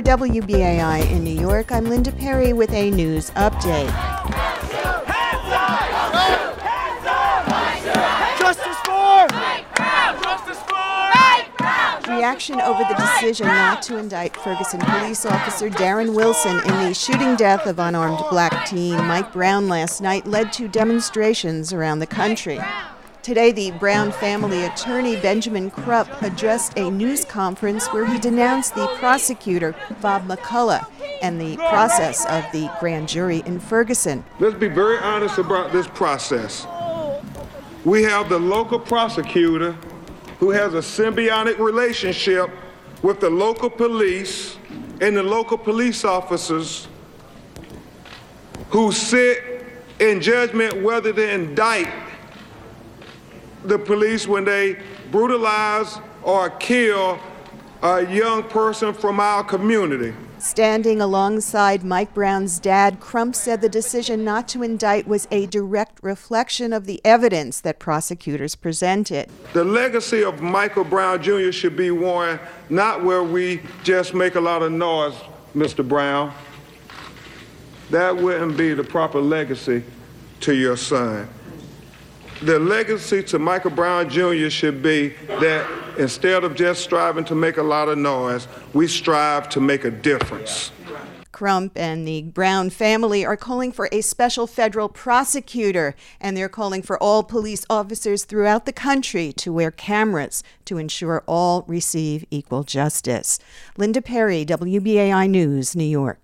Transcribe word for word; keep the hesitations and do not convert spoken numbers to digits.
W B A I in New York, I'm Linda Perry with a news update. Justice for Mike Brown! Justice for Mike Brown! Reaction over the decision not to indict Ferguson police officer Darren Wilson in the shooting death of unarmed black teen Mike Brown last night led to demonstrations around the country. Today, the Brown family attorney Benjamin Krupp addressed a news conference where he denounced the prosecutor, Bob McCullough, and the process of the grand jury in Ferguson. Let's be very honest about this process. We have the local prosecutor who has a symbiotic relationship with the local police and the local police officers who sit in judgment whether to indict the police when they brutalize or kill a young person from our community. Standing alongside Mike Brown's dad, Crump said the decision not to indict was a direct reflection of the evidence that prosecutors presented. The legacy of Michael Brown Junior should be one not where we just make a lot of noise, Mister Brown. That wouldn't be the proper legacy to your son. The legacy to Michael Brown Junior should be that instead of just striving to make a lot of noise, we strive to make a difference. Crump and the Brown family are calling for a special federal prosecutor, and they're calling for all police officers throughout the country to wear cameras to ensure all receive equal justice. Linda Perry, W B A I News, New York.